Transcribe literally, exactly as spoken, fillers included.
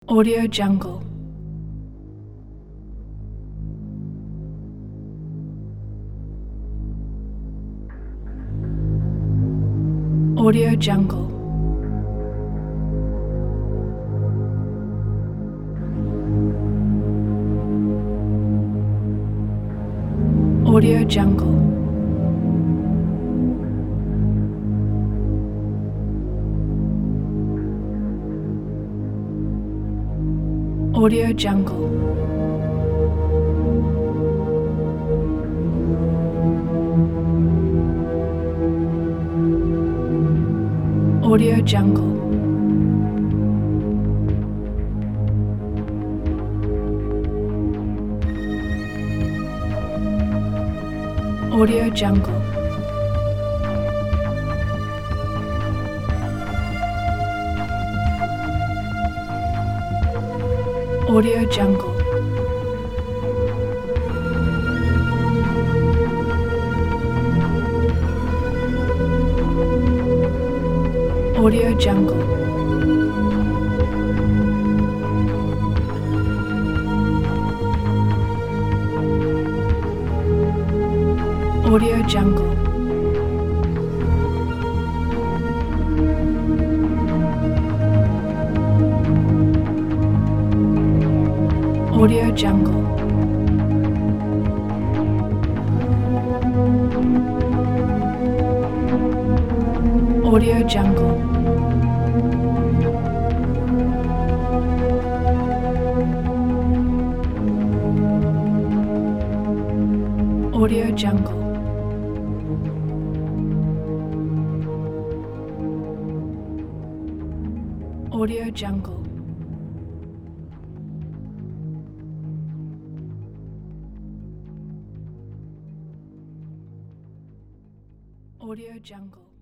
Audio Jungle. Audio Jungle. Audio Jungle. Audio Jungle. Audio Jungle. Audio Jungle. Audio Jungle. Audio Jungle. Audio Jungle. Audio Jungle. Audio Jungle. Audio Jungle. Audio Jungle. Audio Jungle.